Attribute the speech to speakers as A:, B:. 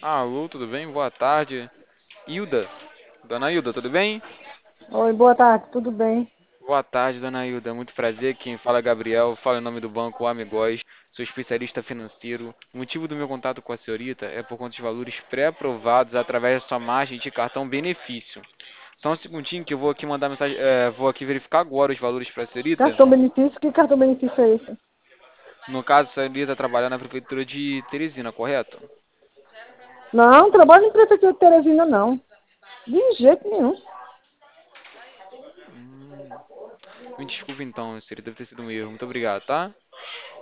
A: Alô, tudo bem? Boa tarde. Hilda, dona Hilda, tudo bem?
B: Oi, boa tarde, tudo bem?
A: Boa tarde, dona Hilda. Muito prazer. Quem fala é Gabriel. Fala em nome do banco Amigóis. Sou especialista financeiro. O motivo do meu contato com a senhorita é por conta dos valores pré-aprovados através da sua margem de cartão benefício. Só um segundinho que eu vou aqui mandar mensagem, vou aqui verificar agora os valores para a senhorita.
B: Cartão benefício, que cartão benefício é esse?
A: No caso, a senhorita trabalha na prefeitura de Teresina, correto?
B: Não, trabalho em prefeitura de Teresina, não. De jeito nenhum.
A: Me desculpe então, senhorita, deve ter sido um erro. Muito obrigado, tá?